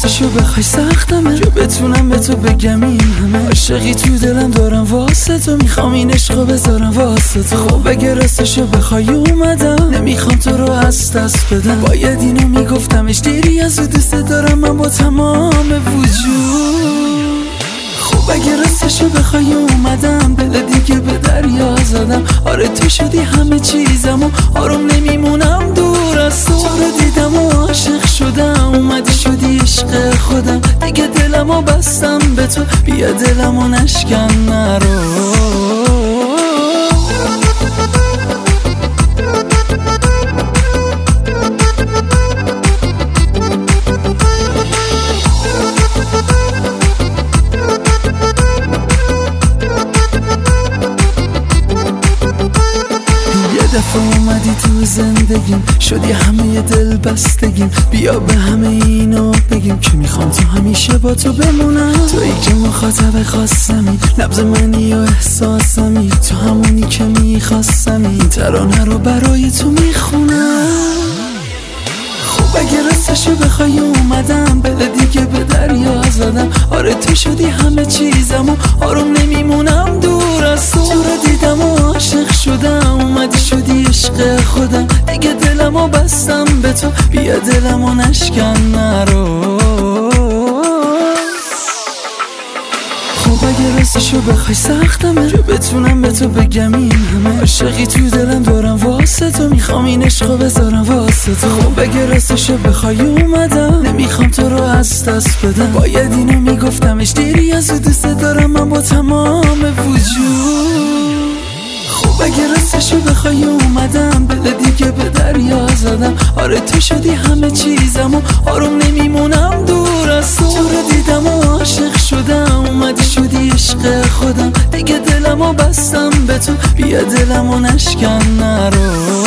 راستشو بخوای سختمه که بتونم به تو بگم این همه عاشقی تو دلم دارم واسه تو، میخوام این عشقو بذارم واسه تو. خب اگه راستشو بخوای اومدم، نمیخوام تو رو از دست بدم، باید اینو میگفتمش دیری از او دوست دارم من با تمام وجود. خب اگه راستشو بخوای اومدم، دل دیگه به دریا زدم، آره تو شدی همه چیزم و آروم نمیمونم دور از تو. تو رو دیدم و عاشق شدم، اومدی شدی عشق خودم، دیگه دلمو بستم به تو، بیا دلمو نشکن نرو. دفعه اومدی تو زندگیم، شدی همه دل بستگیم، بیا به همه اینو بگیم که میخوام تو همیشه با تو بمونم. تویی که مخاطب خاصمی، نبض منی و احساسمی، تو همونی که میخواستمی، این ترانه رو برای تو میخونم. خب اگه راستشو بخوای اومدم، بله دیگه به دریا زدم، آره تو شدی همه چیزم و آروم نمیمونم دور از تو. تو رو دیدم و عاشق شدم، اومدی شدی عشق خودم، دیگه دلمو بستم به تو، بیا دلمو نشکن نرو. خب اگه راستشو بخوای سختمه که بتونم به تو بگم این همه عاشقی تو دلم دارم واسه تو، میخوام این عشقو بذارم واسه تو. خب اگه راستشو بخوای اومدم، نمیخوام تو رو از دست بدم، باید اینو میگفتمش دیری از او دوست دارم من با تمام وجود. خب اگه راستشو بخوای اومدم، دل دیگه به دریا زدم، آره تو شدی همه چیزم و آروم نمیمونم دور از تو. تو رو دیدم و عاشق شدم، اومدی شدی عشق خودم، دیگه دلمو بستم به تو، بیا دلمو نشکن نرو.